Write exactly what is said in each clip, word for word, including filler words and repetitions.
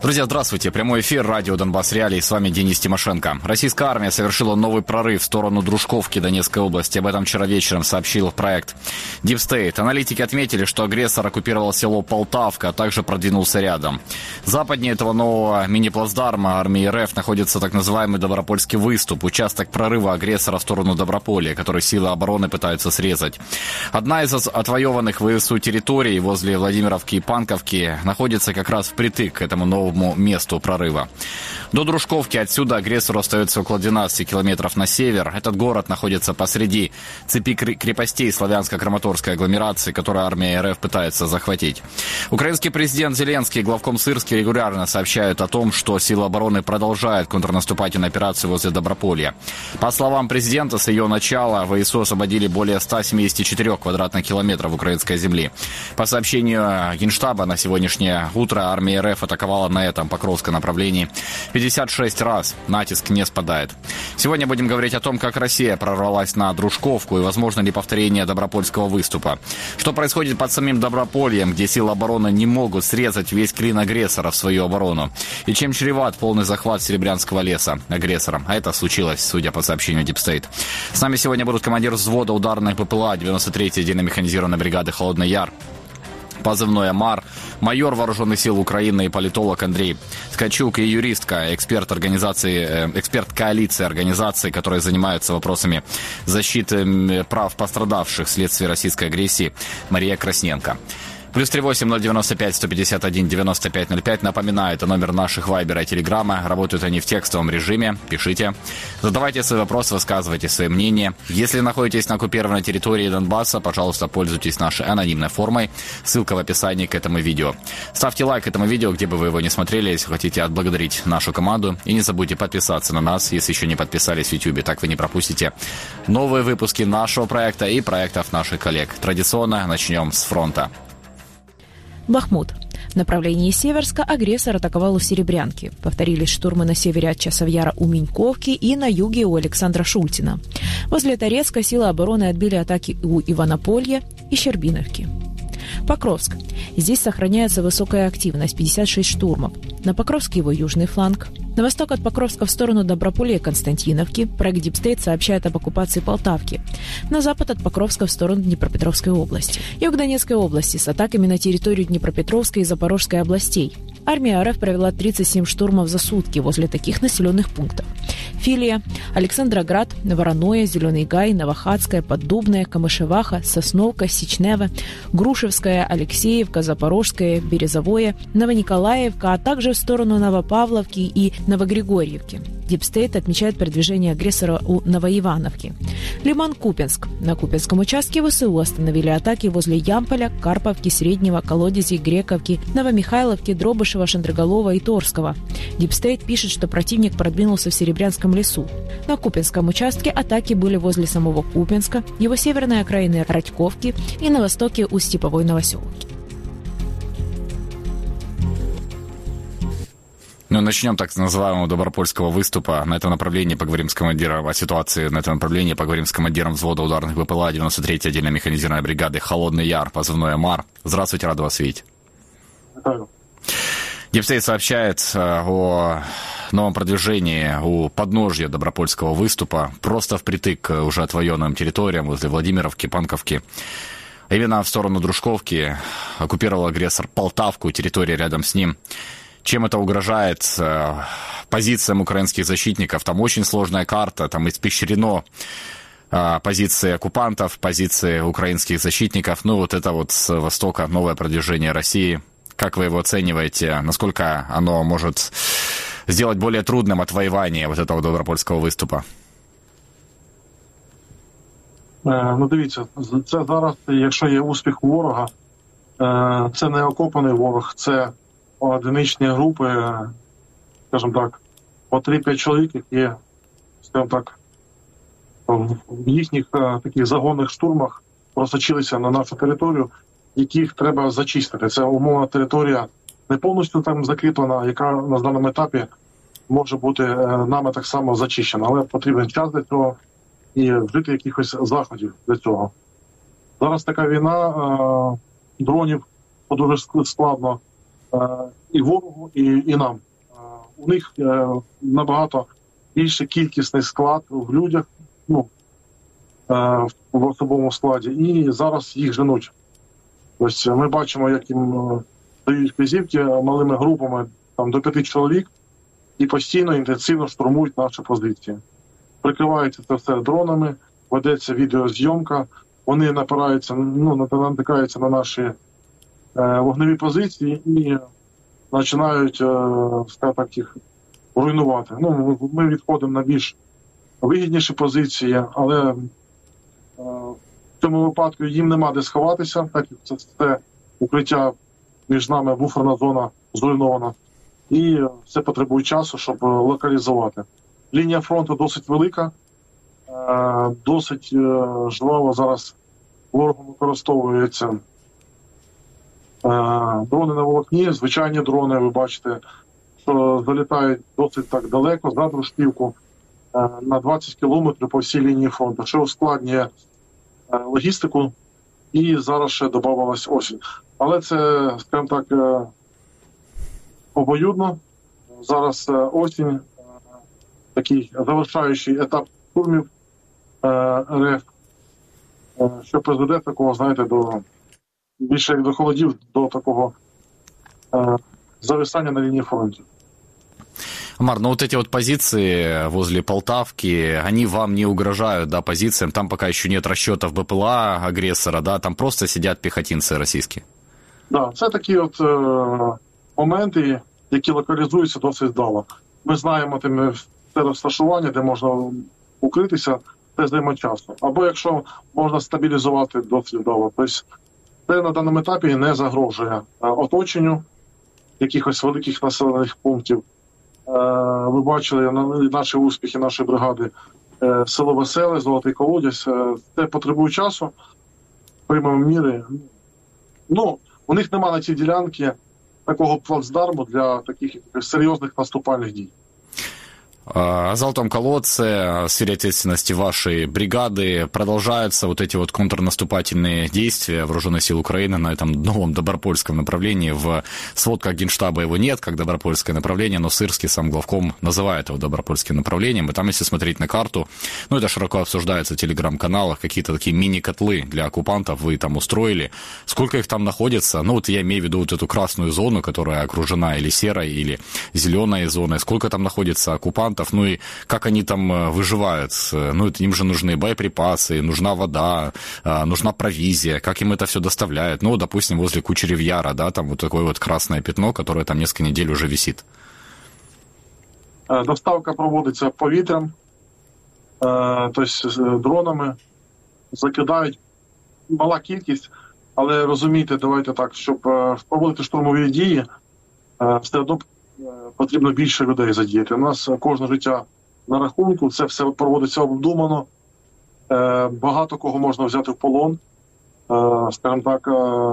Друзья, здравствуйте. Прямой эфир радио Донбасс Реалии. С вами Денис Тимошенко. Российская армия совершила новый прорыв в сторону Дружковки Донецкой области. Об этом вчера вечером сообщил проект Deep State. Аналитики отметили, что агрессор оккупировал село Полтавка, а также продвинулся рядом. Западнее этого нового мини-плацдарма армии РФ находится так называемый Добропольский выступ, участок прорыва агрессора в сторону Доброполья, который силы обороны пытаются срезать. Одна из отвоеванных ВСУ территорий возле Владимировки и Панковки находится как раз впритык к этому новому месту прорыва. До Дружковки отсюда агрессору остается около двенадцати километров на север. Этот город находится посреди цепи крепостей славянско-краматорской агломерации, которую армия РФ пытается захватить. Украинский президент Зеленский и главком Сырский регулярно сообщают о том, что силы обороны продолжают контрнаступательную операцию возле Доброполья. По словам президента, с ее начала ВСУ освободили более ста семидесяти четырёх квадратных километров украинской земли. По сообщению Генштаба, на сегодняшнее утро армия РФ атаковала на этом Покровском направлении пятьдесят шесть раз. Натиск не спадает. Сегодня будем говорить о том, как Россия прорвалась на Дружковку и возможно ли повторение Добропольского выступа. Что происходит под самим Добропольем, где силы обороны не могут срезать весь клин агрессора в свою оборону. И чем чреват полный захват Серебрянского леса агрессором. А это случилось, судя по сообщению Deep State. С нами сегодня будут командир взвода ударных БПЛА девяносто третьей отдельно механизированной бригады «Холодный Яр», позывной «Амар», майор Вооруженных сил Украины и политолог Андрей Ткачук и юристка, эксперт организации, эксперт коалиции организаций, которые занимаются вопросами защиты прав пострадавших вследствие российской агрессии, Мария Красненко. Плюс три восемь ноль девяносто пять сто пятьдесят один девяносто пять ноль пять. Напоминаю, это номер наших вайбера и телеграмма. Работают они в текстовом режиме. Пишите. Задавайте свои вопросы, высказывайте свои мнения. Если находитесь на оккупированной территории Донбасса, пожалуйста, пользуйтесь нашей анонимной формой. Ссылка в описании к этому видео. Ставьте лайк этому видео, где бы вы его не смотрели, если хотите отблагодарить нашу команду. И не забудьте подписаться на нас, если еще не подписались в YouTube. Так вы не пропустите новые выпуски нашего проекта и проектов наших коллег. Традиционно начнем с фронта. Бахмут. В направлении Северска агрессор атаковал у Серебрянки. Повторились штурмы на севере от Часов Яра у Миньковки и на юге у Александра Шультина. Возле Торецка силы обороны отбили атаки у Иванополья и Щербиновки. Покровск. Здесь сохраняется высокая активность, пятьдесят шесть штурмов. На Покровске его южный фланг. На восток от Покровска в сторону Доброполья и Константиновки проект Deep State сообщает об оккупации Полтавки. На запад от Покровска в сторону Днепропетровской области. Юг Донецкой области с атаками на территорию Днепропетровской и Запорожской областей. Армия РФ провела тридцать семь штурмов за сутки возле таких населенных пунктов: Филия, Александроград, Вороное, Зеленый Гай, Новохадская, Поддубная, Камышеваха, Сосновка, Сичнево, Грушевская, Алексеевка, Запорожская, Березовое, Новониколаевка, а также в сторону Новопавловки и Новогригорьевки. Deep State отмечает продвижение агрессора у Новоивановки. Лиман-Купенск. На Купенском участке ВСУ остановили атаки возле Ямполя, Карповки, Среднего, Колодези, Грековки, Новомихайловки, Дробышева, Шандроголова и Торского. Deep State пишет, что противник продвинулся в Серебрянском лесу. На Купенском участке атаки были возле самого Купенска, его северной окраины Радьковки и на востоке у Степовой Новоселовки. Ну, начнем так с называемого Добропольского выступа. На этом направлении поговорим с командиром о ситуации. На этом направлении поговорим с командиром взвода ударных БПЛА девяносто третьей отдельно механизированной бригады «Холодный Яр», позывной «Амар». Здравствуйте, рад вас видеть. Здравствуйте. Deep State сообщает о новом продвижении у подножья Добропольского выступа, просто впритык к уже отвоенным территориям возле Владимировки, Панковки. Именно в сторону Дружковки оккупировал агрессор Полтавку, территория рядом с ним. Чем это угрожает э, позициям украинских защитников? Там очень сложная карта, там испещрено э, позиции оккупантов, позиции украинских защитников. Ну, вот это вот с востока новое продвижение России. Как вы его оцениваете? Насколько оно может сделать более трудным отвоевание вот этого Добропольского виступа? Е, ну, дивіться, це зараз, якщо є успіх у ворога, е, це не окопаний ворог, це одиничні групи, скажімо так, по три-п'ять чоловік, які, скажімо так, в їхніх таких загонних штурмах просочилися на нашу територію, яких треба зачистити. Це умовна територія не повністю там закріплена, яка на даному етапі може бути нами так само зачищена, але потрібен час для цього і вжити якихось заходів для цього. Зараз така війна, дронів дуже складно і ворогу, і, і нам. У них набагато більший кількісний склад в людях, ну, в особовому складі, і зараз їх женуть. Ось ми бачимо, як їм дають вказівки малими групами, там, до п'яти чоловік, і постійно, інтенсивно штурмують наші позиції. Прикриваються це все дронами, ведеться відеозйомка, вони напираються, ну, натикаються на наші е, вогневі позиції і починають, е, скажімо так, їх руйнувати. Ну, ми відходимо на більш вигідніші позиції, але е, в цьому випадку їм нема де сховатися, так як це, це укриття між нами, буферна зона зруйнована. І все потребує часу, щоб локалізувати. Лінія фронту досить велика, досить жваво зараз ворогом використовується дрони на волокні, звичайні дрони, ви бачите, що залітають досить так далеко, за Дружківку, на двадцять кілометрів по всій лінії фронту, що ускладнює логістику, і зараз ще додавалась осінь. Але це, скажімо так, обоюдно. Зараз осінь, такий завершаючий етап штурмів РФ, що призведе такого, знаєте, до більше як до холодів, до такого зависания на линии фронта. Амар, ну вот эти вот позиции возле Полтавки, они вам не угрожают, да, позициям? Там пока еще нет расчетов БПЛА агрессора, да, там просто сидят пехотинцы российские. Да, це такі от е, моменти, які локалізуються досить вдало. Ми знаємо тим те розташування, де можна укритися, це займе часу. Або якщо можна стабілізувати досить вдало. Тобто це на даному етапі не загрожує оточенню якихось великих населених пунктів. Ви бачили наші успіхи, нашої бригади, село Веселе, Золотий Колодязь. Це потребує часу, приймемо міри. Ну, у них немає на цій ділянці такого плацдарму для таких серйозних наступальних дій. О Золотом колодце, в сфере ответственности вашей бригады продолжаются вот эти вот контрнаступательные действия вооруженных сил Украины на этом новом Добропольском направлении. В сводках Генштаба его нет, как Добропольское направление, но Сырский сам главком называет его Добропольским направлением. И там, если смотреть на карту, ну, это широко обсуждается в телеграм-каналах, какие-то такие мини-котлы для оккупантов вы там устроили. Сколько их там находится? Ну, вот я имею в виду вот эту красную зону, которая окружена или серой, или зеленой зоной. Сколько там находится оккупантов? Ну и как они там выживают? Ну, им же нужны боеприпасы, нужна вода, нужна провизия. Как им это все доставляют? Ну, допустим, возле Кучерев Яра, да, там вот такое вот красное пятно, которое там несколько недель уже висит. Доставка проводиться повітрям, тобто дронами, закидають мала кількість, але розумійте, давайте так, щоб проводити штурмові дії, все одно потрібно більше людей задіяти. У нас кожне життя на рахунку, це все проводиться обдумано, багато кого можна взяти в полон, скажімо так,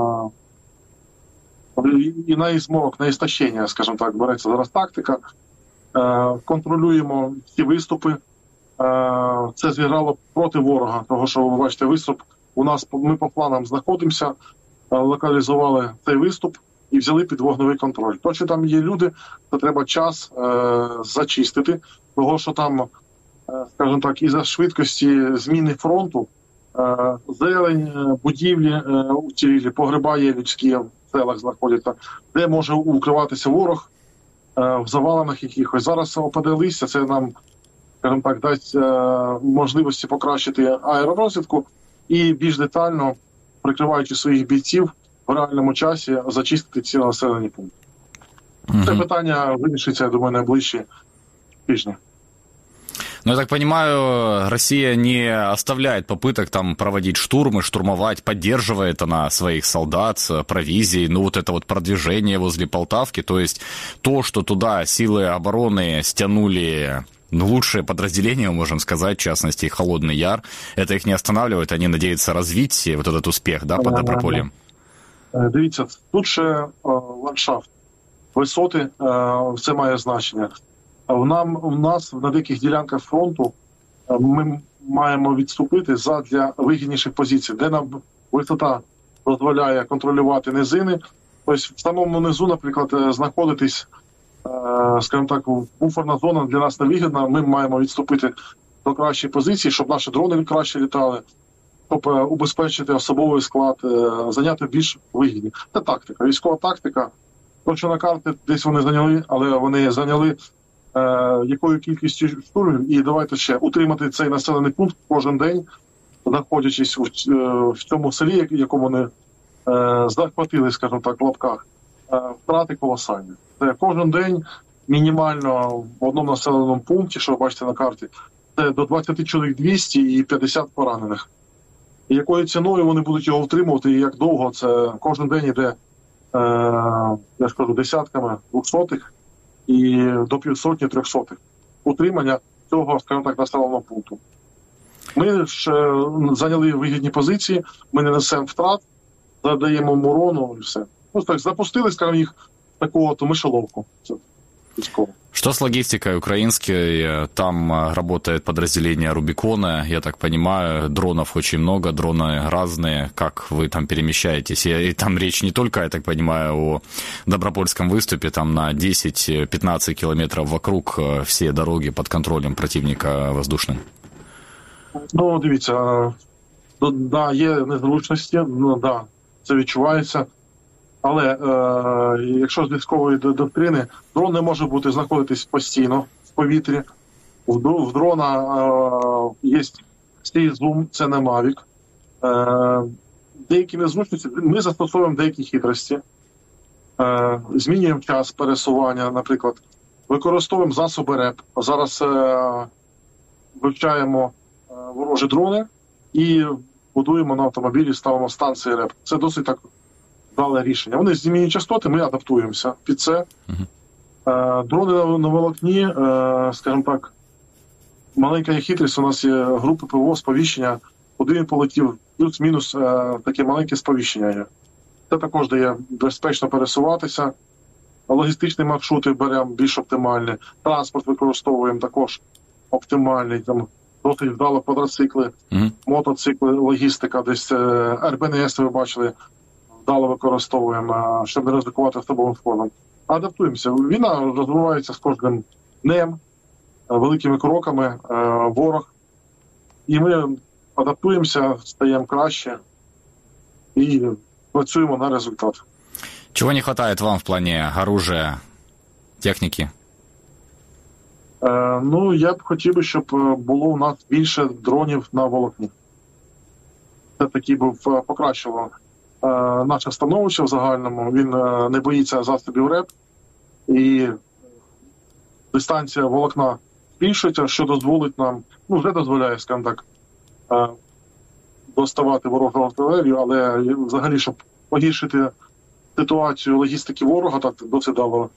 і на ізморок, на істощення, скажімо так, береться зараз тактика. Контролюємо всі виступи. Це зіграло проти ворога, того, що ви бачите виступ. У нас, ми по планам знаходимося, локалізували цей виступ і взяли під вогневий контроль. То, що там є люди, то треба час е, зачистити, того, що там, е, скажімо так, із-за швидкості зміни фронту, е, зелень, будівлі е, уцілілі, погреба є людські в селах знаходяться, де може укриватися ворог е, в завалах якихось. Зараз опаде листя, це нам, скажімо так, дасть е, можливості покращити аеророзвідку і більш детально, прикриваючи своїх бійців, в реальному часі зачистити ці населені пункти. Mm-hmm. Це питання вирішиться, я думаю, найближчі тижні. Ну, я так понимаю, Россия не оставляет попыток там проводить штурмы, штурмовать, поддерживает она своих солдат, провизией, ну, вот это вот продвижение возле Полтавки, то есть то, что туда силы обороны стянули, ну, лучшие подразделения, можем сказать, в частности, Холодный Яр, это их не останавливает, они надеются развить вот этот успех, да, под Добропольем? Дивіться, тут ще ландшафт, висоти, це має значення. В нам, у нас на деяких ділянках фронту ми маємо відступити задля вигідніших позицій, де нам висота дозволяє контролювати низини, Тобто в самому низу, наприклад, знаходитись, скажімо так, буферна зона для нас невигідна. Ми маємо відступити до кращої позиції, щоб наші дрони краще літали, щоб убезпечити особовий склад, зайняти більш вигідні. Це тактика, військова тактика. Точно на карти десь вони зайняли, але вони зайняли е, якою кількістю штурмів. І давайте ще утримати цей населений пункт кожен день, знаходячись в, в цьому селі, якому вони е, захватили, скажімо так, в лапках, е, втрати колосальні. Це кожен день мінімально в одному населеному пункті, що ви бачите на карті, це до двадцять чоловік двісті і п'ятдесят поранених. І якою ціною вони будуть його утримувати, і як довго, це кожен день йде, е, я ж кажу, десятками двохсотих і до півсотні трьохсотих утримання цього, скажімо так, населеного пункту. Ми ж е, зайняли вигідні позиції, ми не несемо втрат, задаємо урону і все. Ну, так, запустили, скажімо, їх такого то мишоловку. Це військово. Что с логистикой украинской? Там работает подразделение Рубикона, я так понимаю, дронов очень много, дроны разные. Как вы там перемещаетесь? И там речь не только, я так понимаю, о Добропольском выступе, там на десять-пятнадцать километров вокруг все дороги под контролем противника воздушным. Ну, дивіться, да, є незручності, ну, да, це відчувається. Але е, якщо з військової доктрини, дрон не може бути знаходитись постійно в повітрі. В, в дрона е, є стій зум, це не Mavic. Е, деякі незручності, ми застосовуємо деякі хитрості. Е, змінюємо час пересування, наприклад. Використовуємо засоби РЕП. Зараз е, вивчаємо е, ворожі дрони і будуємо на автомобілі, ставимо станції РЕП. Це досить так дали рішення. Вони змінюють частоти, ми адаптуємося під це. Uh-huh. Е, дрони на, на волокні, е, скажімо так, маленька є хитрість, у нас є групи ПВО, сповіщення, куди він полетів, плюс-мінус е, таке маленьке сповіщення є. Це також дає безпечно пересуватися. Логістичні маршрути беремо більш оптимальні. Транспорт використовуємо також оптимальний. Там досить вдало квадроцикли, uh-huh. мотоцикли, логістика, десь е, ер бе ен ес ви бачили, вдало використовуємо, щоб не ризикувати особовим складом. Адаптуємося. Війна розвивається з кожним днем, великими кроками, ворог. І ми адаптуємося, стаємо краще і працюємо на результат. Чего не хватает вам в плане оружия, техніки? Е, ну, я б хотів би, щоб було у нас більше дронів на волокні. Це таки б покращило наше становище в загальному. Він не боїться засобів РЕП, і дистанція волокна збільшується, що дозволить нам, ну вже дозволяє, скажімо так, доставати ворожу артилерію, але взагалі, щоб погіршити ситуацію логістики ворога, так досить дало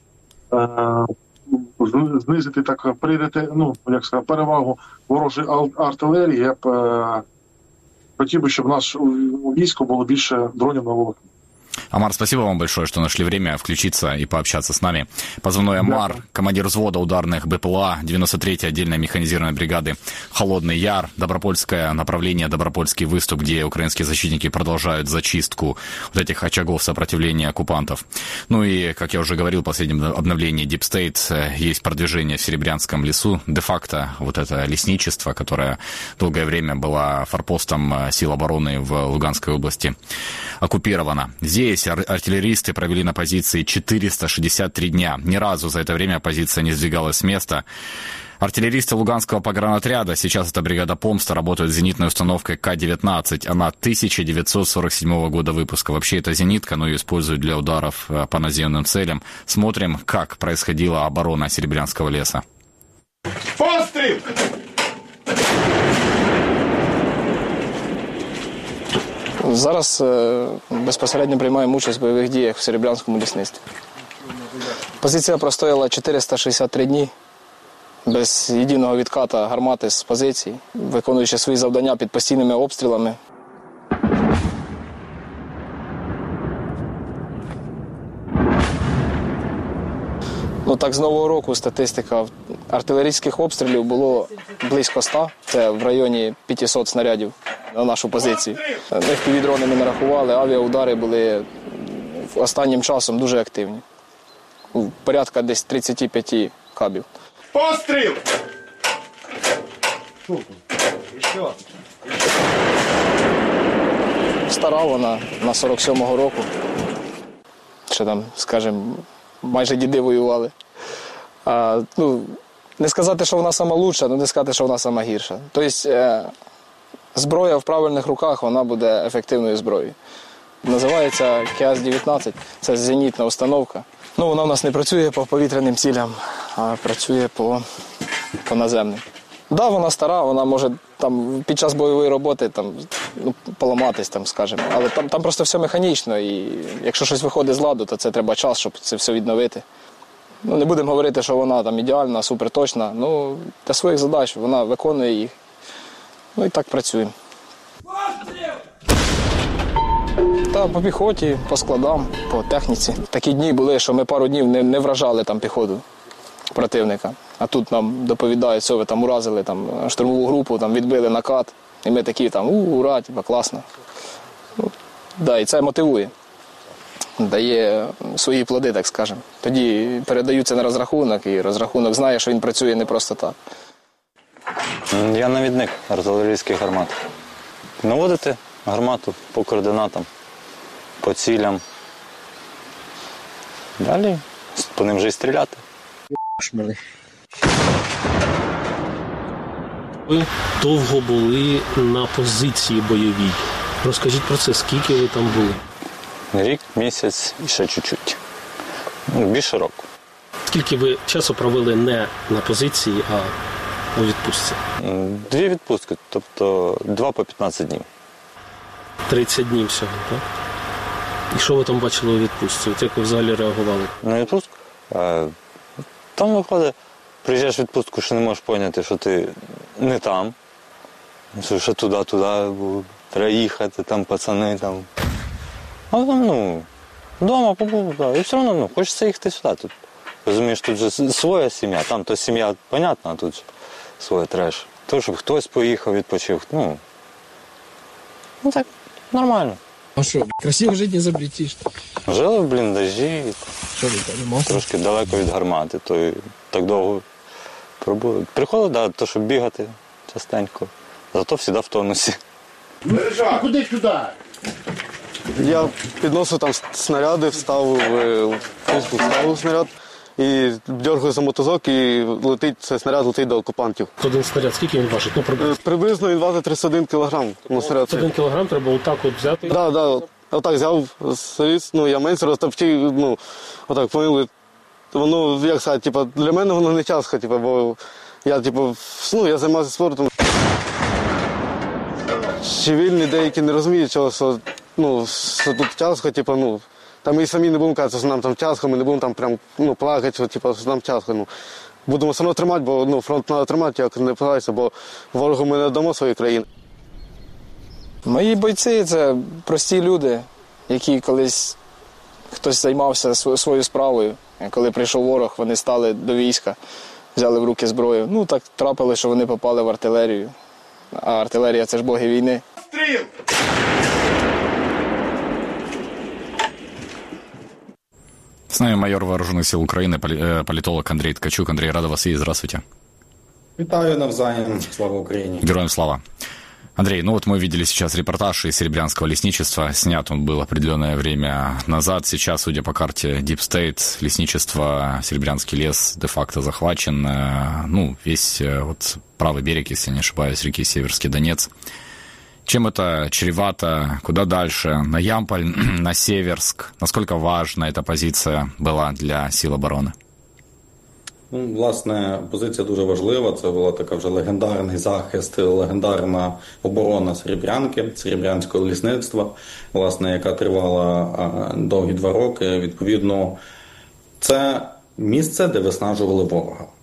знизити так пріоритет, ну, як сказати, перевагу ворожої артилерії, я б хотів би, щоб у нас у війську було більше дронів на волокні. Амар, спасибо вам большое, что нашли время включиться и пообщаться с нами. Позывной Амар, да. Командир взвода ударных БПЛА девяносто третьей отдельной механизированной бригады «Холодный Яр», Добропольское направление, Добропольский выступ, где украинские защитники продолжают зачистку вот этих очагов сопротивления оккупантов. Ну и, как я уже говорил, в последнем обновлении Deep State есть продвижение в Серебрянском лесу. Де-факто вот это лесничество, которое долгое время было форпостом сил обороны в Луганской области, оккупировано. Здесь артиллеристы провели на позиции четыреста шестьдесят три дня. Ни разу за это время позиция не сдвигалась с места. Артиллеристы Луганского погранотряда, сейчас это бригада «Помста», работают с зенитной установкой К девятнадцать. Она тысяча девятьсот сорок седьмого года выпуска. Вообще это зенитка, но ее используют для ударов по наземным целям. Смотрим, как происходила оборона Серебрянского леса. Пострел! Зараз безпосередньо приймаємо участь в бойових діях в Серебрянському лісництві. Позиція простояла чотириста шістдесят три дні, без єдиного відката гармати з позицій, виконуючи свої завдання під постійними обстрілами. Ну так, з Нового року статистика артилерійських обстрілів було близько ста, це в районі п'ятсот снарядів на нашу позицію. Еф пі ві-дрони ми не рахували, авіаудари були останнім часом дуже активні. Порядка десь тридцять п'ять кабів. Постріл! Стара вона на сорок сьомого року. Ще там, скажімо, майже діди воювали. А, ну, не сказати, що вона сама лучша, але не сказати, що вона сама гірша. Тобто е, зброя в правильних руках, вона буде ефективною зброєю. Називається Кіас дев'ятнадцять, це зенітна установка. Ну, вона у нас не працює по повітряним цілям, а працює по, по наземним. Так, да, вона стара, вона може там, під час бойової роботи там, ну, поламатись, там, скажімо. Але там, там просто все механічно, і якщо щось виходить з ладу, то це треба час, щоб це все відновити. Ну, не будемо говорити, що вона там ідеальна, суперточна. Ну, для своїх задач вона виконує їх. Ну і так працюємо. Та по піхоті, по складам, по техніці. Такі дні були, що ми пару днів не, не вражали там піхоту противника. А тут нам доповідають, що ви там уразили там, штурмову групу, там, відбили накат. І ми такі там, у, ура, типа, класно. Ну, да, і це мотивує. Дає свої плоди, так скажемо. Тоді передаються на розрахунок, і розрахунок знає, що він працює не просто так. Я навідник артилерійських гармат. Наводити гармату по координатам, по цілям. Далі по ним вже й стріляти. Ви довго були на позиції бойовій. Розкажіть про це, скільки ви там були? Рік, місяць і ще чуть-чуть. Ну, більше року. Скільки ви часу провели не на позиції, а у відпустці? Дві відпустки, тобто два по п'ятнадцять днів. тридцять днів всього, так? І що ви там бачили у відпустці? От як ви взагалі реагували? На відпустку? Там виходить, приїжджаєш в відпустку, що не можеш зрозуміти, що ти не там. Що ще туди, туди, треба їхати, там пацани, там. А там, ну, вдома побув, да. І все одно, ну, хочеться їхати сюди. Тут, розумієш, тут же своя сім'я, там то сім'я, понятно, а тут своє треш. То, щоб хтось поїхав, відпочив, ну, ну так, нормально. А що, красиво жити не запретиш? Жили в бліндажі, Що ви там, трошки далеко від гармати, то і так довго пробули. Приходив, да, то, щоб бігати частенько, зато завжди в тонусі. А куди сюди? Я підносив там снаряди, вставив в Фейсбук, вставив снаряд і дергаю за мотузок, і летить, цей снаряд летить до окупантів. Один снаряд, скільки він важить? Ну, приблизно. Приблизно він важить тридцять один кілограм. Ну, снаряд. Один кілограм треба отак от взяти? Так, да, так. Да. Отак взяв, заліз, ну, я менше розтопчив, ну, отак, поняли. Воно, як сказати, типу, для мене воно не тяжко, типу, бо я, типу, ну, я займаюся спортом. Цивільні деякі не розуміють, що, що, ну, що тут тяжко, типу, ну, там ми самі не будемо казати, що нам там тяжко, ми не будемо там прям, ну, плакати, що, типу, що нам тяжко, ну. Будемо все одно тримати, бо, ну, фронт треба тримати, як не погайся, бо ворогу ми не дамо своєї країни. Мої бойці – це прості люди, які колись хтось займався своєю справою. Коли прийшов ворог, вони стали до війська, взяли в руки зброю. Ну, так трапилося, що вони попали в артилерію. А артилерія – це ж боги війни. Стріл! С нами майор Вооруженных сил Украины, политолог Андрей Ткачук. Андрей, рада вас видеть. Здравствуйте. Витаю навзаєм. Слава Украине. Героям слава. Андрей, ну вот мы видели сейчас репортаж из Серебрянского лесничества. Снят он был определенное время назад. Сейчас, судя по карте Deep State, лесничество, Серебрянский лес де-факто захвачен. Ну, весь вот правый берег, если не ошибаюсь, реки Северский Донец. Чем это чревато? Куда дальше? На Ямполь, на Северск? Насколько важна эта позиция была для сил оборони? Ну, власне, позиція дуже важлива. Це була така вже легендарний захист, легендарна оборона Серебрянки, Серебрянського лісництва, власне, яка тривала а, довгі два роки. Відповідно, це місце, де виснажували ворога.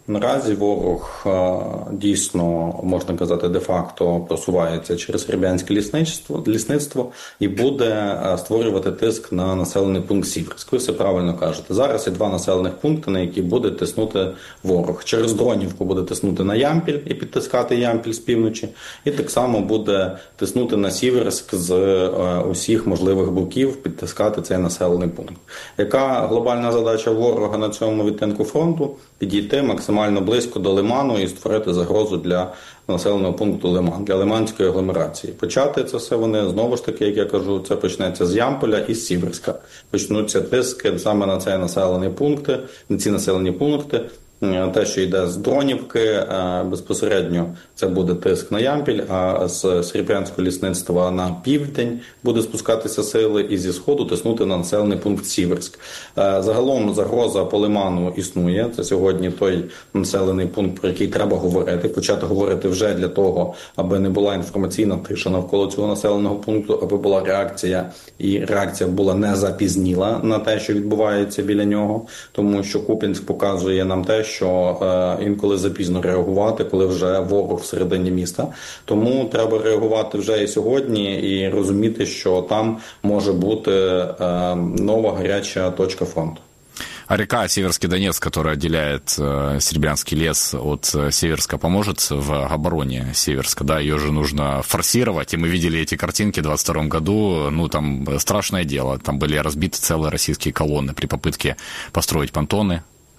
Наразі ворог дійсно, можна казати, де-факто просувається через Серебрянське лісництво, лісництво і буде створювати тиск на населений пункт Сіверськ. Ви все правильно кажете. Зараз є два населених пункти, на які буде тиснути ворог. Через Дронівку буде тиснути на Ямпіль і підтискати Ямпіль з півночі. І так само буде тиснути на Сіверськ з усіх можливих боків, підтискати цей населений пункт. Яка глобальна задача ворога на цьому відтинку фронту? Підійти максимально близько до Лиману і створити загрозу для населеного пункту Лиман, для Лиманської агломерації. Почати це все вони, знову ж таки, як я кажу, це почнеться з Ямполя і з Сіверська. Почнуться тиски саме на цей населений пункт, на ці населені пункти. Те, що йде з Дронівки, безпосередньо це буде тиск на Ямпіль, а з Серебрянського лісництва на південь буде спускатися сили і зі сходу тиснути на населений пункт Сіверськ. Загалом загроза по Лиману існує. Це сьогодні той населений пункт, про який треба говорити, почати говорити вже для того, аби не була інформаційна тиша навколо цього населеного пункту, аби була реакція, і реакція була не запізніла на те, що відбувається біля нього, тому що Куп'янськ показує нам те, що е, інколи запізно реагувати, коли вже ворог всередині міста. Тому треба реагувати вже і сьогодні і розуміти, що там може бути е, нова гаряча точка фронту. А река Северский Донец, которая отделяет э, Серебрянский лес от э, Северска, поможет в обороне Северска? Да, ее же нужно форсировать, и мы видели эти картинки в двадцать втором году, ну, там страшное дело, там были разбиты целые российские колонны при попытке построить понтоны.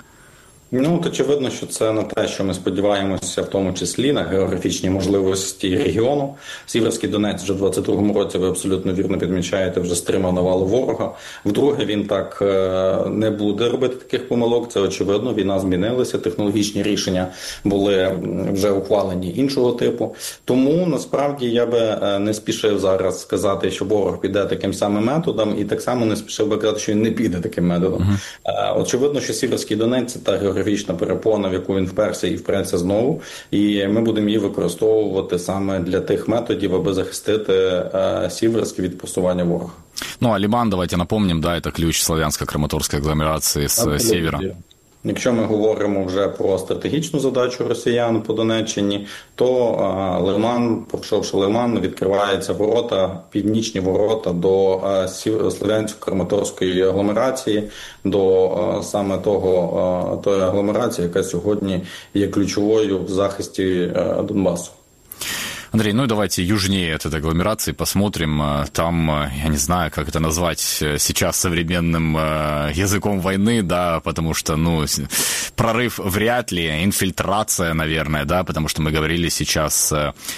Ну, от очевидно, що це на те, що ми сподіваємося, в тому числі на географічні можливості регіону. Сіверський Донець вже в двадцять другому році, ви абсолютно вірно підмічаєте, вже стримав навалу ворога. Вдруге, він так не буде робити таких помилок, це очевидно, війна змінилася, технологічні рішення були вже ухвалені іншого типу. Тому, насправді, я би не спішив зараз сказати, що ворог піде таким самим методом, і так само не спішив би казати, що він не піде таким методом. Uh-huh. Очевидно, що Сіверський Донець – це та географічна географічна перепона, в яку він вперся і впреться знову, і ми будемо її використовувати саме для тих методів, аби захистити е, Сіверськ від просування ворога. Ну, а Лиман, давайте напомним, да, это ключ славянско-краматорской агломерации с Абсолютно. Севера. Якщо ми говоримо вже про стратегічну задачу росіян по Донеччині, то а, Лиман, пройшовши Лиман, відкриваються ворота, північні ворота до а, Слов'янсько-Краматорської агломерації, до а, саме того, а, тої агломерації, яка сьогодні є ключовою в захисті а, Донбасу. Андрей, ну и давайте южнее от этой агломерации посмотрим. Там, я не знаю, как это назвать сейчас современным языком войны, да, потому что, ну, прорыв вряд ли, инфильтрация, наверное, да, потому что мы говорили сейчас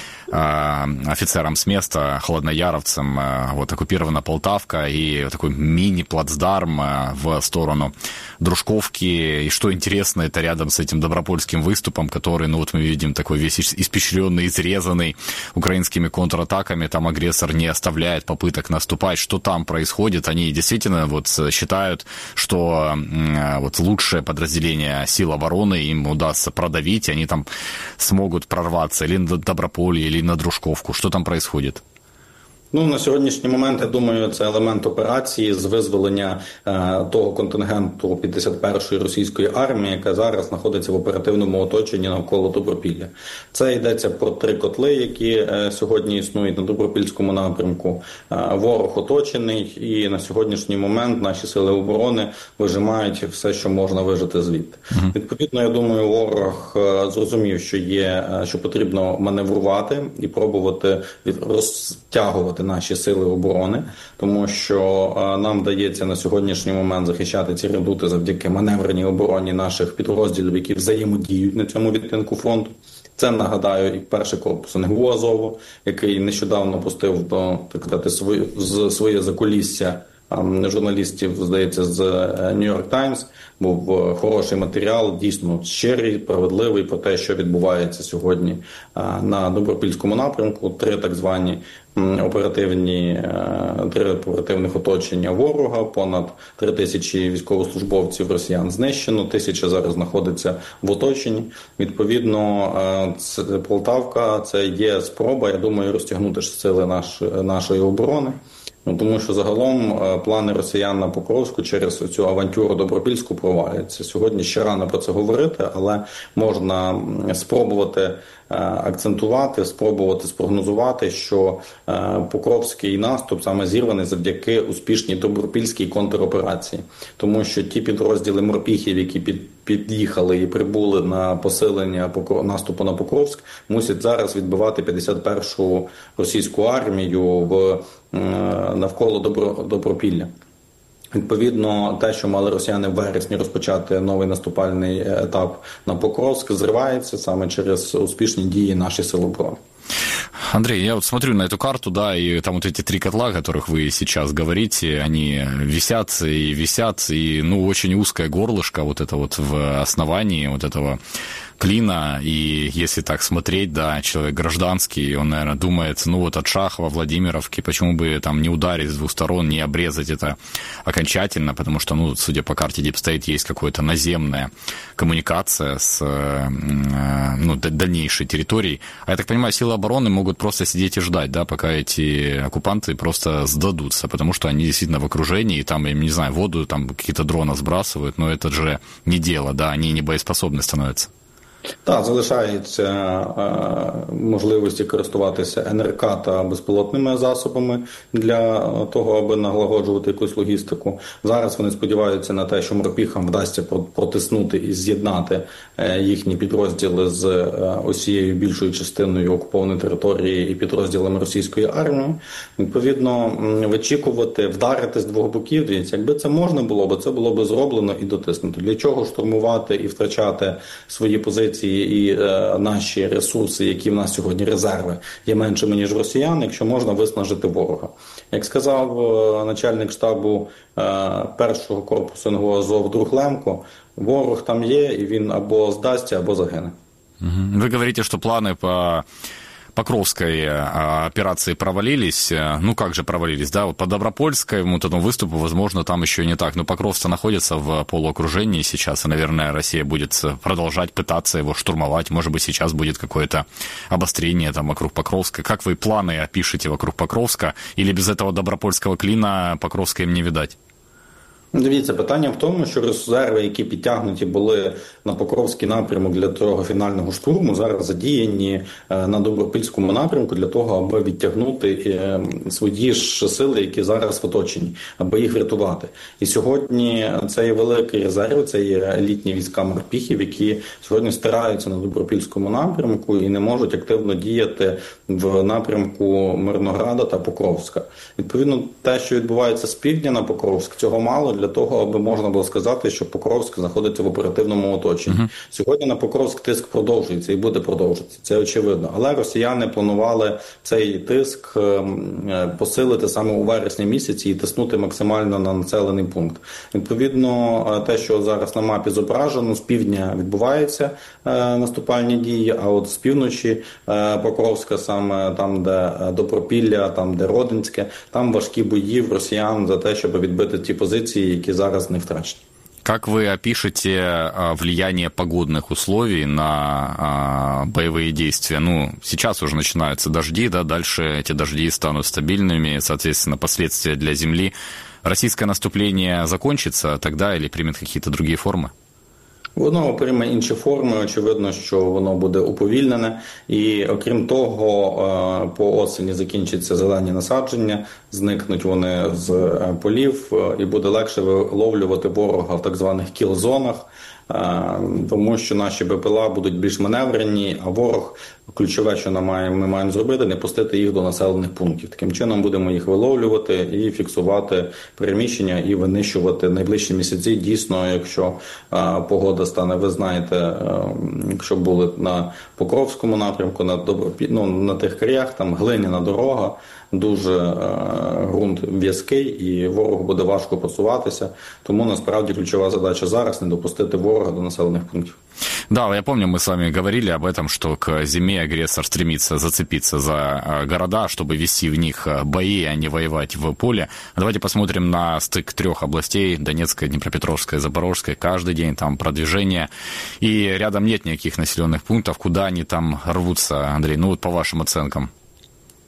офицерам с места, холоднояровцам, вот оккупирована Полтавка и такой мини-плацдарм в сторону Дружковки. И что интересно, это рядом с этим Добропольским выступом, который, ну вот мы видим, такой весь испещренный, изрезанный украинскими контратаками. Там агрессор не оставляет попыток наступать. Что там происходит? Они действительно вот считают, что вот лучшее подразделение сил обороны им удастся продавить, и они там смогут прорваться или на Доброполье, или на Дружковку. Что там происходит? Ну, на сьогоднішній момент, я думаю, це елемент операції з визволення е, того контингенту п'ятдесят першої російської армії, яка зараз знаходиться в оперативному оточенні навколо Добропілля. Це йдеться про три котли, які е, сьогодні існують на Добропільському напрямку. Е, ворог оточений, і на сьогоднішній момент наші сили оборони вижимають все, що можна вижити звідти. Mm-hmm. Відповідно, я думаю, ворог е, зрозумів, що є, е, що потрібно маневрувати і пробувати від, розтягувати наші сили оборони, тому що а, нам вдається на сьогоднішній момент захищати ці редути завдяки маневреній обороні наших підрозділів, які взаємодіють на цьому відтинку фронту. Це, нагадаю, і перший корпус НГУ Азову, який нещодавно пустив до, так сказати, своє, з, своє закулісся журналістів, здається, з New York Times. Був хороший матеріал, дійсно щирий, справедливий про те, що відбувається сьогодні на Добропільському напрямку. Три так звані оперативні, три оперативних оточення ворога, понад три тисячі військовослужбовців росіян знищено, тисяча зараз знаходиться в оточенні. Відповідно, це Полтавка, це є спроба, я думаю, розтягнути сили наш, нашої оборони. Ну, тому що загалом плани росіян на Покровську через цю авантюру Добропільську проваляться. Сьогодні ще рано про це говорити, але можна спробувати акцентувати, спробувати спрогнозувати, що Покровський наступ саме зірваний завдяки успішній Добропільській контроперації. Тому що ті підрозділи морпіхів, які під, під'їхали і прибули на посилення наступу на Покровськ, мусять зараз відбивати п'ятдесят першу російську армію в, навколо Добро, Добропілля. Відповідно, те, що мали росіяни в вересні розпочати новий наступальний етап на Покровськ, зривається саме через успішні дії наших сил оборони. Андрей, я вот смотрю на эту карту, да, и там вот эти три котла, о которых вы сейчас говорите, они висят и висят, и, ну, очень узкое горлышко вот это вот в основании вот этого клина, и если так смотреть, да, человек гражданский, он, наверное, думает, ну, вот от Шахова, Владимировки, почему бы там не ударить с двух сторон, не обрезать это окончательно, потому что, ну, судя по карте Deep State, есть какая-то наземная коммуникация с, ну, дальнейшей территорией. А я так понимаю, силы обороны могут просто сидеть и ждать, да, пока эти оккупанты просто сдадутся, потому что они действительно в окружении, и там, я не знаю, воду, там какие-то дроны сбрасывают, но это же не дело, да, они не боеспособны становятся. Так, залишаються е, можливості користуватися ен ер ка та безпілотними засобами для того, аби налагоджувати якусь логістику. Зараз вони сподіваються на те, що морпіхам вдасться протиснути і з'єднати е, їхні підрозділи з е, усією більшою частиною окупованої території і підрозділами російської армії. Відповідно, вичікувати, вдарити з двох боків, дивіться, якби це можна було, бо це було б зроблено і дотиснуто. Для чого штурмувати і втрачати свої позиції і е, наші ресурси, які в нас сьогодні резерви, є меншими, ніж росіян, якщо можна виснажити ворога. Як сказав е, начальник штабу е, першого корпусу ен ге о Азов друг Лемко, ворог там є, і він або здасться, або загине. Ви говорите, що плани по Покровской операции провалились. Ну, как же провалились, да? Вот по Добропольской, вот этому выступу, возможно, там еще не так. Но Покровск находится в полуокружении сейчас, и, наверное, Россия будет продолжать пытаться его штурмовать. Может быть, сейчас будет какое-то обострение там вокруг Покровска. Как вы планы опишете вокруг Покровска? Или без этого Добропольского клина Покровска им не видать? Дивіться, питання в тому, що резерви, які підтягнуті були на Покровський напрямок для того фінального штурму, зараз задіяні на Добропільському напрямку для того, аби відтягнути свої ж сили, які зараз в оточенні, аби їх врятувати. І сьогодні це є великий резерв, це є елітні війська морпіхів, які сьогодні стираються на Добропільському напрямку і не можуть активно діяти в напрямку Мирнограда та Покровська. Відповідно, те, що відбувається з півдня на Покровськ, цього мало для того, аби можна було сказати, що Покровськ знаходиться в оперативному оточенні. Uh-huh. Сьогодні на Покровськ тиск продовжується і буде продовжуватися, це очевидно. Але росіяни планували цей тиск посилити саме у вересні місяці і тиснути максимально на населений пункт. Відповідно, те, що зараз на мапі зображено, з півдня відбуваються наступальні дії, а от з півночі Покровська, саме там, де Добропілля, там, де Родинське, там важкі бої в росіян за те, щоб відбити ті позиції, які зараз не втрачені. Как вы опишете влияние погодных условий на боевые действия? Ну, сейчас уже начинаются дожди, да, дальше эти дожди станут стабильными, соответственно, последствия для земли. Российское наступление закончится тогда или примет какие-то другие формы? Воно прийме інші форми, очевидно, що воно буде уповільнене. І окрім того, по осені закінчаться зелені насадження, зникнуть вони з полів і буде легше виловлювати ворога в так званих кіл-зонах, тому що наші БПЛА будуть більш маневрені, а ворог, ключове, що ми маємо, ми маємо зробити, не пустити їх до населених пунктів. Таким чином будемо їх виловлювати і фіксувати переміщення і винищувати найближчі місяці. Дійсно, якщо а, погода стане, ви знаєте, а, якщо були на Покровському напрямку, на, ну, на тих краях, там глиняна дорога, дуже а, ґрунт в'язкий і ворогу буде важко просуватися. Тому насправді ключова задача зараз – не допустити ворога до населених пунктів. Да, я помню, мы с вами говорили об этом, что к зиме агрессор стремится зацепиться за города, чтобы вести в них бои, а не воевать в поле. Давайте посмотрим на стык трех областей: Донецкая, Днепропетровская, Запорожская. Каждый день там продвижение, и рядом нет никаких населенных пунктов. Куда они там рвутся, Андрей? Ну вот по вашим оценкам.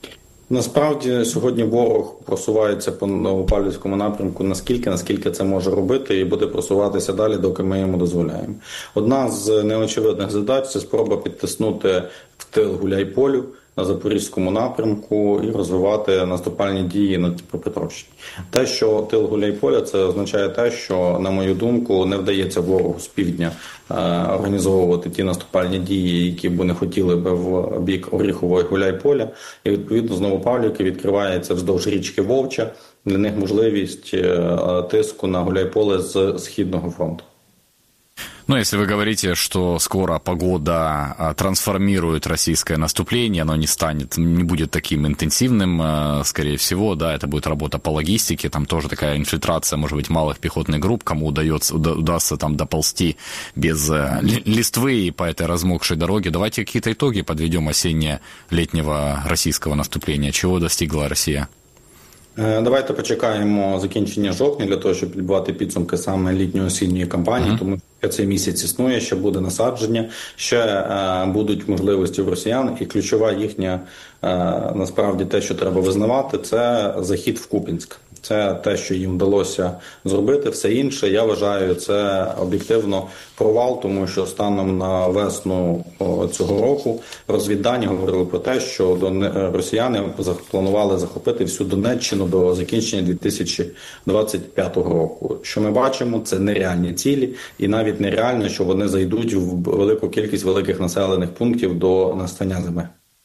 Насправді, сьогодні ворог просувається по Новопавлівському напрямку наскільки, наскільки це може робити, і буде просуватися далі, доки ми йому дозволяємо. Одна з неочевидних задач – це спроба підтиснути в тил Гуляйполю на Запорізькому напрямку і розвивати наступальні дії на Дніпропетровщині. Те, що тил Гуляйполя, це означає те, що, на мою думку, не вдається ворогу з півдня е, організовувати ті наступальні дії, які б вони хотіли би в бік Оріхового і Гуляйполя. І, відповідно, з Новопавлівки відкривається вздовж річки Вовча для них можливість е, тиску на Гуляйполе з Східного фронту. Ну, если вы говорите, что скоро погода трансформирует российское наступление, оно не станет, не будет таким интенсивным, скорее всего, да, это будет работа по логистике, там тоже такая инфильтрация, может быть, малых пехотных групп, кому удается, удастся там доползти без листвы и по этой размокшей дороге. Давайте какие-то итоги подведем осенне-летнего российского наступления. Чего достигла Россия? Давайте почекаємо закінчення жовтня для того, щоб підбивати підсумки саме літньо-осінньої кампанії, mm-hmm. тому що цей місяць існує, ще буде насадження, ще е, будуть можливості в росіян, і ключова їхня, е, насправді, те, що треба визнавати, це захід в Куп'янськ. Це те, що їм вдалося зробити. Все інше, я вважаю, це об'єктивно провал, тому що станом на весну цього року розвіддані говорили про те, що росіяни планували захопити всю Донеччину до закінчення дві тисячі двадцять п'ятого року. Що ми бачимо, це нереальні цілі, і навіть нереально, що вони зайдуть в велику кількість великих населених пунктів до настання зими.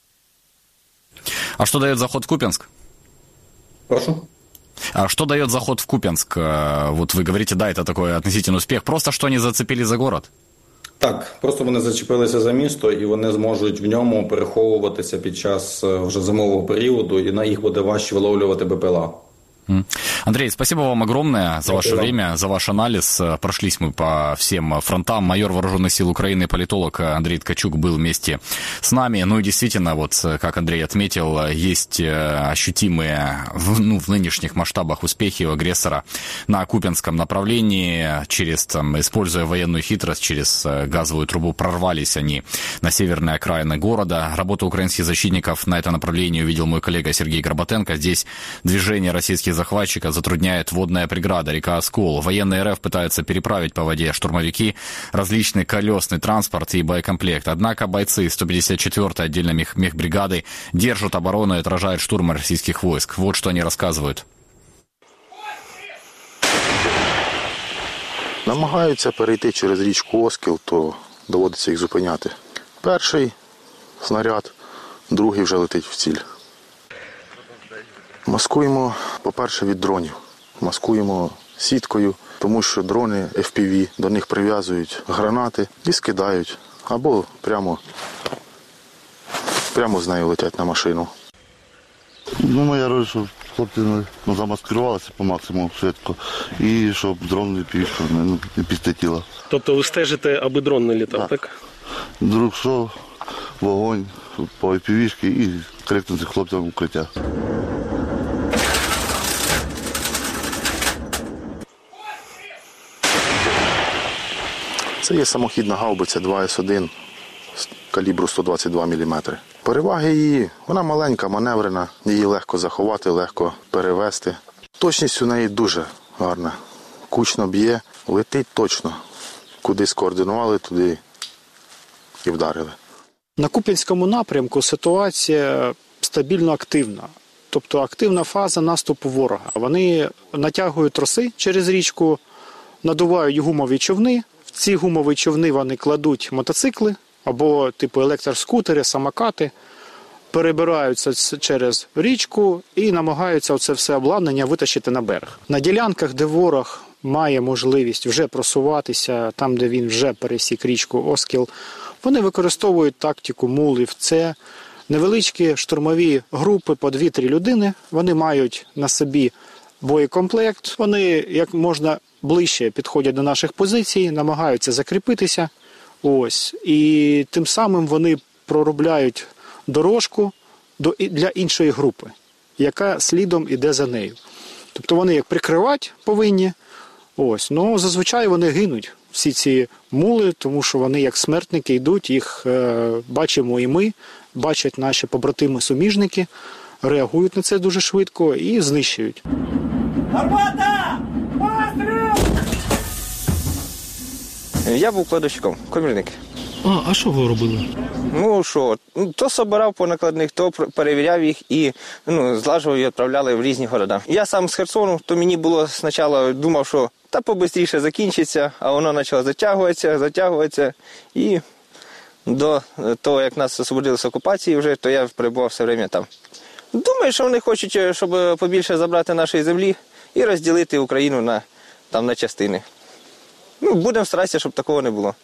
А що дає заход в Куп'янськ? Прошу? А что дает заход в Куп'янск? Вот вы говорите, да, это такой относительный успех. Просто что они зацепили за город? Так, просто вони зачепилися за місто, і вони зможуть в ньому переховуватися під час вже зимового періоду, і на їх буде важче виловлювати БПЛА. Андрей, спасибо вам огромное за ваше время, за ваш анализ. Прошлись мы по всем фронтам. Майор Вооруженных сил Украины, политолог Андрей Ткачук был вместе с нами. Ну и действительно, вот как Андрей отметил, есть ощутимые ну, в нынешних масштабах успехи у агрессора на Куп'янском направлении. Через, там, используя военную хитрость, через газовую трубу прорвались они на северные окраины города. Работу украинских защитников на это направление увидел мой коллега Сергей Горбатенко. Здесь движение российских захватчика затрудняет водная преграда, река Оскол. Военные РФ пытаются переправить по воде штурмовики, различный колесный транспорт и боекомплект. Однако бойцы сто пятьдесят четвёртой отдельной мех- мехбригады держат оборону и отражают штурмы российских войск. Вот что они рассказывают. Намагаються перейти через річку Оскіл, то доводиться їх зупиняти. Перший снаряд, другий вже летить в ціль. Маскуємо, по-перше, від дронів. Маскуємо сіткою, тому що дрони еф пі ві, до них прив'язують гранати і скидають. Або прямо, прямо з нею летять на машину. Ну, моя роль, щоб хлопці ну, замаскувалися по максимуму швидко. І щоб дрон не пішов, не, не підлетіло. Тобто ви стежите, аби дрон не літав, так? так? Друг що, вогонь по еф пі ві-шки і крикнути хлопцям в укриття. Це є самохідна гаубиця два ес один калібру сто двадцять два міліметри. Переваги її, вона маленька, маневрена, її легко заховати, легко перевезти. Точність у неї дуже гарна. Кучно б'є, летить точно. Куди скоординували, туди і вдарили. На Куп'янському напрямку ситуація стабільно активна. Тобто активна фаза наступу ворога. Вони натягують троси через річку, надувають гумові човни. В ці гумові човни вони кладуть мотоцикли або типу електроскутери, самокати, перебираються через річку і намагаються оце все обладнання витащити на берег. На ділянках, де ворог має можливість вже просуватися, там, де він вже пересік річку Оскіл, вони використовують тактику мулів. Це невеличкі штурмові групи по дві-три людини. Вони мають на собі боєкомплект. Вони як можна ближче підходять до наших позицій, намагаються закріпитися. Ось. І тим самим вони проробляють дорожку для іншої групи, яка слідом іде за нею. Тобто вони як прикривати повинні, ось. Ну, зазвичай вони гинуть, всі ці мули, тому що вони як смертники йдуть, їх е, бачимо і ми, бачать наші побратими-суміжники, реагують на це дуже швидко і знищують. Гармата! Постріл! Я був кладовщиком, комірник. А, а що ви робили? Ну що, то собирав по накладних, то перевіряв їх і ну, злажував і відправляли в різні города. Я сам з Херсону, то мені було спочатку, думав, що та побистріше закінчиться, а воно почало затягуватися, затягуватися. І до того, як нас освободили з окупації вже, то я перебував все время там. Думаю, що вони хочуть, щоб побільше забрати нашої землі і розділити Україну на, там, на частини. Ну, будемо старатися, щоб такого не було.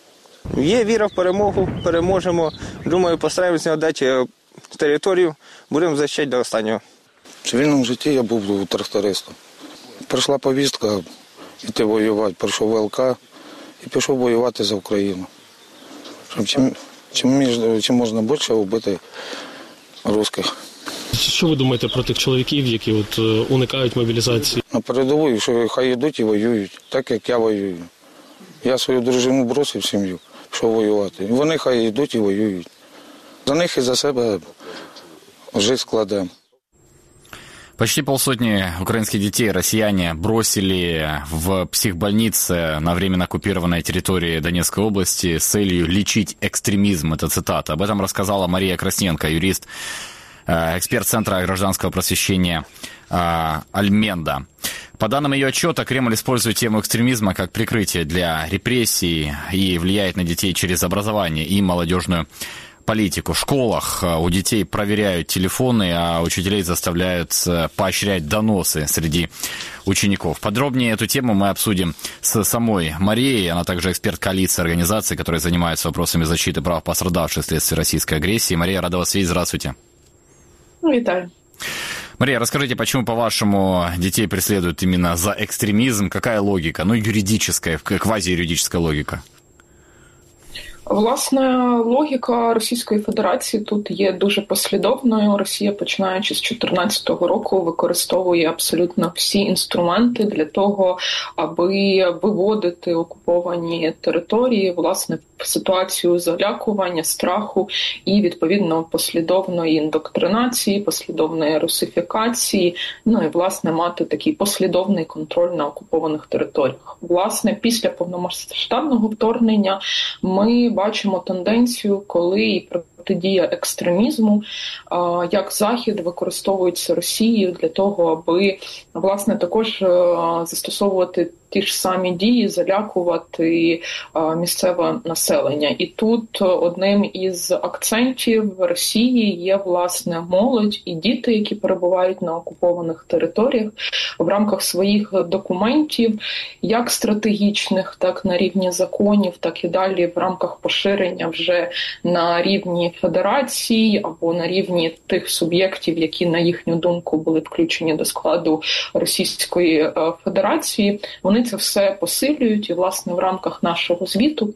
Є віра в перемогу, переможемо. Думаю, постараємося віддати територію, будемо захищати до останнього. В цивільному житті я був трактористом. Прийшла повістка йти воювати, прийшов ВЛК і пішов воювати за Україну. Щоб чим, чим, між, чим можна більше вбити русських. Що ви думаєте про тих чоловіків, які от уникають мобілізації? На передову, що хай йдуть і воюють, так як я воюю. Я свою дружину бросив сім'ю, пішов воювати. Вони хай йдуть і воюють. За них і за себе життя складемо. Почти полсотни украинских детей россияне бросили в психбольнице на временно оккупированной территории Донецкой области с целью лечить экстремизм. Это цитата. Об этом рассказала Мария Красненко, юрист, эксперт Центра гражданского просвещения Альменда. По данным ее отчета, Кремль использует тему экстремизма как прикрытие для репрессий и влияет на детей через образование и молодежную политику. В школах у детей проверяют телефоны, а учителей заставляют поощрять доносы среди учеников. Подробнее эту тему мы обсудим с самой Марией. Она также эксперт коалиции организаций, которые занимаются вопросами защиты прав пострадавших вследствие российской агрессии. Мария, рада вас видеть. Здравствуйте. Витаю. Мария, расскажите, почему, по-вашему, детей преследуют именно за экстремизм? Какая логика? Ну, юридическая, квазиюридическая логика. Власне, логіка Російської Федерації тут є дуже послідовною. Росія, починаючи з дві тисячі чотирнадцятого року, використовує абсолютно всі інструменти для того, аби виводити окуповані території, власне, в ситуацію залякування, страху і, відповідно, послідовної індоктринації, послідовної русифікації, ну і, власне, мати такий послідовний контроль на окупованих територіях. Власне, після повномасштабного вторгнення ми бачимо тенденцію, коли і протидія екстремізму, як Захід використовується Росією для того, аби, власне, також застосовувати ті ж самі дії, залякувати місцеве населення. І тут одним із акцентів Росії є, власне, молодь і діти, які перебувають на окупованих територіях в рамках своїх документів, як стратегічних, так на рівні законів, так і далі в рамках поширення вже на рівні федерації або на рівні тих суб'єктів, які, на їхню думку, були включені до складу Російської Федерації. Вони це все посилюють, і, власне, в рамках нашого звіту,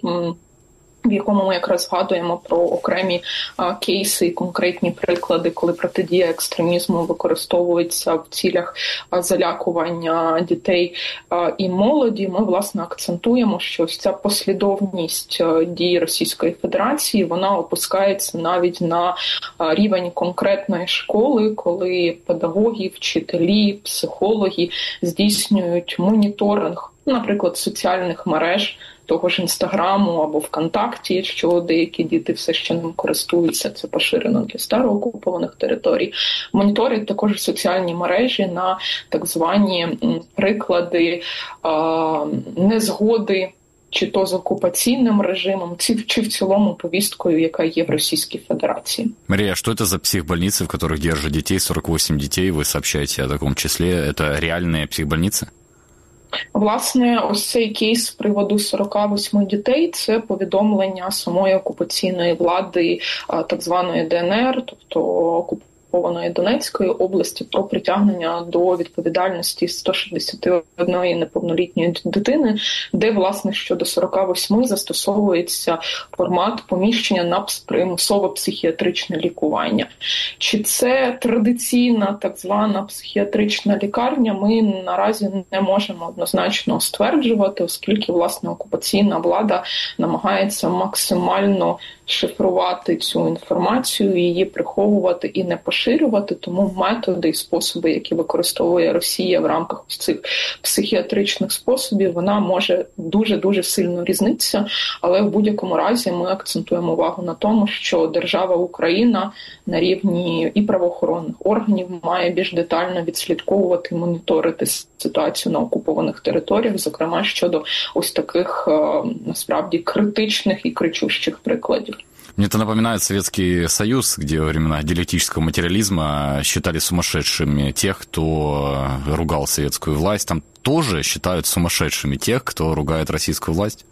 в якому ми якраз згадуємо про окремі а, кейси і конкретні приклади, коли протидія екстремізму використовується в цілях а, залякування дітей а, і молоді, ми, власне, акцентуємо, що ось ця послідовність а, дій Російської Федерації, вона опускається навіть на а, рівень конкретної школи, коли педагоги, вчителі, психологи здійснюють моніторинг, наприклад, соціальних мереж, того ж Інстаграму або ВКонтакті, що деякі діти все ще ним користуються, це поширено для староокупованих територій. Моніторять також соціальні мережі на так звані приклади а, незгоди чи то з окупаційним режимом, чи в цілому повісткою, яка є в Російській Федерації. Мария, что это за психбольницы, в которых держат детей, сорок восемь детей, вы сообщаете о таком числе, это реальные психбольницы? Власне, ось цей кейс з приводу сорок восьми дітей – це повідомлення самої окупаційної влади так званої ДНР, тобто окупаційної Донецької області, про притягнення до відповідальності сто шістдесят однієї неповнолітньої дитини, де, власне, щодо сорок восьми застосовується формат поміщення на примусове психіатричне лікування. Чи це традиційна так звана психіатрична лікарня, ми наразі не можемо однозначно стверджувати, оскільки, власне, окупаційна влада намагається максимально шифрувати цю інформацію, її приховувати і не поширювати поширювати, тому методи і способи, які використовує Росія в рамках цих психіатричних способів, вона може дуже-дуже сильно різнитися, але в будь-якому разі ми акцентуємо увагу на тому, що держава Україна на рівні і правоохоронних органів має більш детально відслідковувати і моніторити ситуацію на окупованих територіях, зокрема щодо ось таких насправді критичних і кричущих прикладів. Мне это напоминает Советский Союз, где во времена диалектического материализма считали сумасшедшими тех, кто ругал советскую власть. Там тоже считают сумасшедшими тех, кто ругает российскую власть?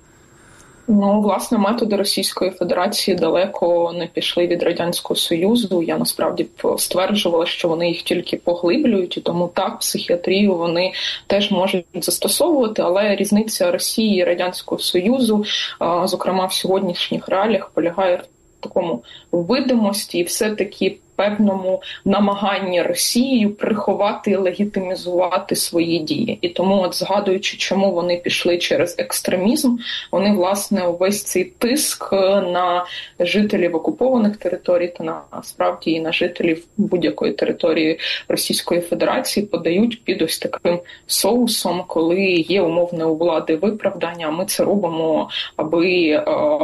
Ну, власне, методи Російської Федерації далеко не пішли від Радянського Союзу. Я насправді стверджувала, що вони їх тільки поглиблюють, і тому так, психіатрію вони теж можуть застосовувати, але різниця Росії і Радянського Союзу, зокрема в сьогоднішніх реаліях, полягає в такому видимості і все-таки певному намаганні Росією приховати і легітимізувати свої дії. І тому, от згадуючи, чому вони пішли через екстремізм, вони, власне, увесь цей тиск на жителів окупованих територій та насправді і на жителів будь-якої території Російської Федерації подають під ось таким соусом, коли є умовне у влади виправдання, а ми це робимо, аби е,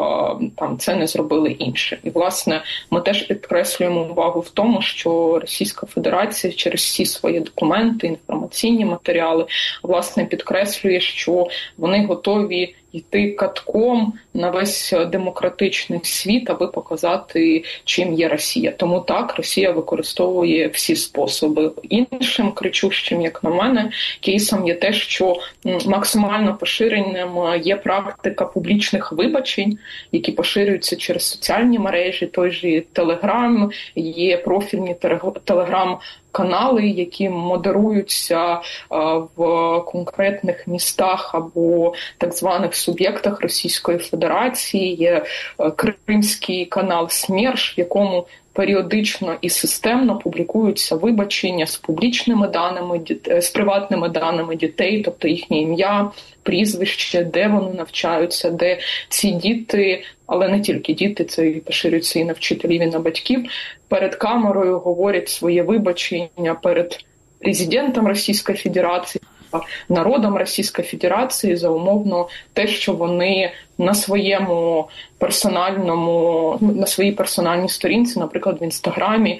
там це не зробили інші. І, власне, ми теж підкреслюємо увагу в тому, що Російська Федерація через всі свої документи, інформаційні матеріали, власне, підкреслює, що вони готові йти катком на весь демократичний світ, аби показати, чим є Росія. Тому так, Росія використовує всі способи. Іншим кричущим, як на мене, кейсом є те, що максимально поширенням є практика публічних вибачень, які поширюються через соціальні мережі, той же Телеграм, є профільні Телеграм канали, які модеруються в конкретних містах або так званих суб'єктах Російської Федерації. Є кримський канал «СМЕРШ», в якому періодично і системно публікуються вибачення з публічними даними, з приватними даними дітей, тобто їхнє ім'я, прізвище, де вони навчаються, де ці діти, але не тільки діти, це і поширюється і на вчителів, і на батьків, перед камерою говорять своє вибачення перед президентом Російської Федерації, народом Російської Федерації за умовно те, що вони на своєму персональному, на своїй персональній сторінці, наприклад, в Інстаграмі,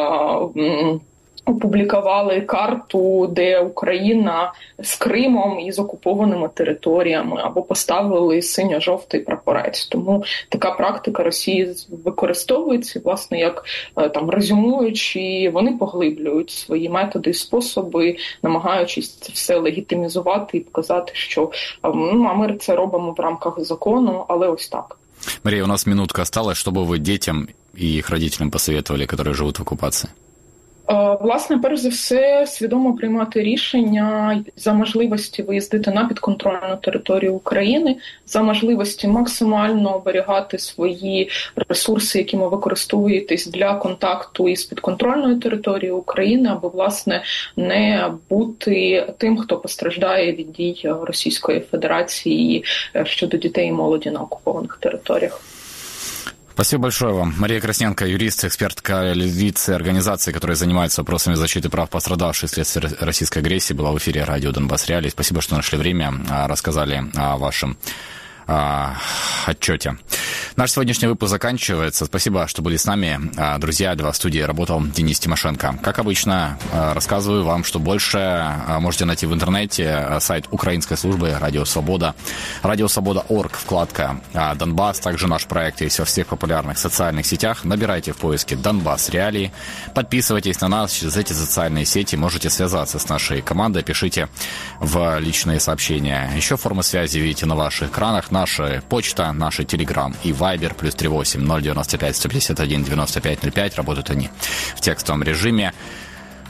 опублікували карту, де Україна з Кримом і з окупованими територіями, або поставили синьо-жовтий прапорець. Тому така практика Росії використовується, власне, як там резюмуючи, вони поглиблюють свої методи і способи, намагаючись це все легітимізувати і показати, що ну, а ми це робимо в рамках закону, але ось так. Мария, у нас минутка осталась. Что бы вы детям и их родителям посоветовали, которые живут в оккупации? Власне, перш за все, свідомо приймати рішення за можливості виїздити на підконтрольну територію України, за можливості максимально оберігати свої ресурси, які ви використовуєтесь для контакту із підконтрольною територією України, аби, власне, не бути тим, хто постраждає від дій Російської Федерації щодо дітей і молоді на окупованих територіях. Спасибо большое вам. Мария Красненко, юрист, экспертка лидицы организации, которая занимается вопросами защиты прав пострадавших вследствие российской агрессии, была в эфире радио «Донбасс Реалии». Спасибо, что нашли время, рассказали о вашем отчете. Наш сегодняшний выпуск заканчивается. Спасибо, что были с нами. Друзья, для вас в студии работал Денис Тимошенко. Как обычно, рассказываю вам, что больше можете найти в интернете сайт украинской службы «Радио Свобода». «Радио Свобода точка орг», вкладка «Донбасс». Также наш проект есть во всех популярных социальных сетях. Набирайте в поиске «Донбасс Реалии». Подписывайтесь на нас через эти социальные сети. Можете связаться с нашей командой. Пишите в личные сообщения. Еще формы связи видите на ваших экранах. Наша почта, наши телеграм и Вайбер, плюс три восемь ноль девяносто пять сто пятьдесят один девяносто пять ноль пять. Работают они в текстовом режиме.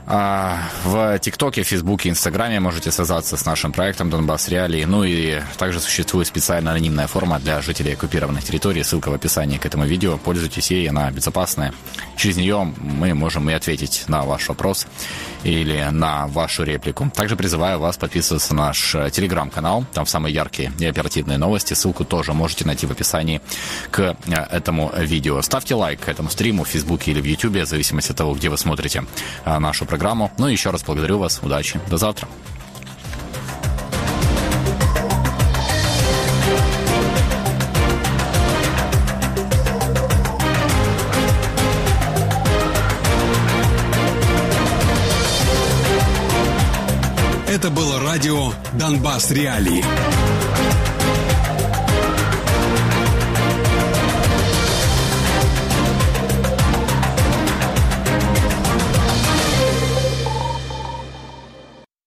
В ТикТоке, Фейсбуке, Инстаграме можете связаться с нашим проектом «Донбасс Реалии». Ну и также существует специальная анонимная форма для жителей оккупированных территорий. Ссылка в описании к этому видео. Пользуйтесь ей, она безопасная. Через нее мы можем и ответить на ваш вопрос или на вашу реплику. Также призываю вас подписываться на наш телеграм-канал. Там самые яркие и оперативные новости. Ссылку тоже можете найти в описании к этому видео. Ставьте лайк этому стриму в Фейсбуке или в Ютубе, в зависимости от того, где вы смотрите нашу программу. Ну и еще раз благодарю вас. Удачи. До завтра. Это было радио «Донбасс Реалии».